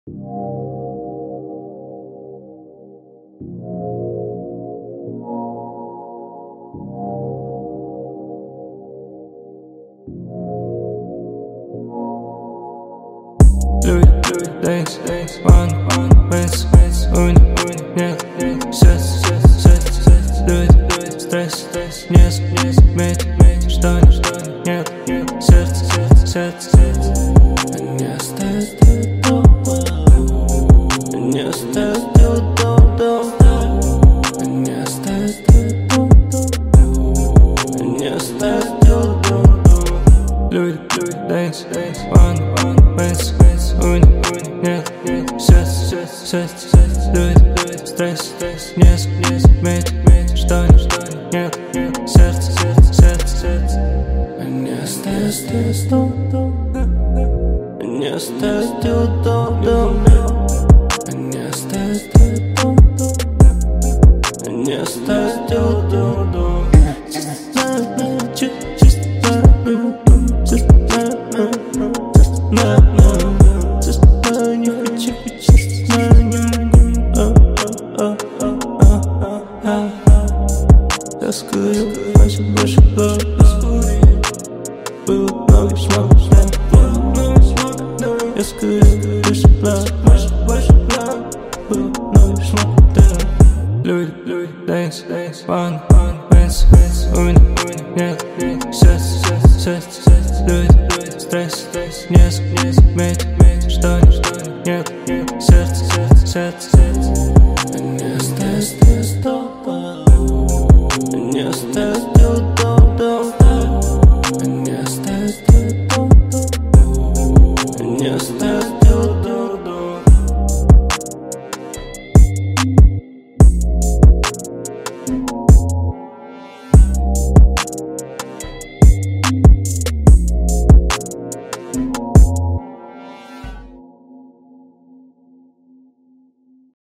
Days, one, ways, нет, сет, стресс, не медь, что нет, сердце, не оставит дома, не оставит дома, не оставит дома, не оставит дома. Люди, days, one, ways, нет, стресс, не медь, что нет, сердце, не оставит дома, не оставит дома, не оставит дома, не оставит дома. Я скурил, хочу больше было много смог. Я скурил, больше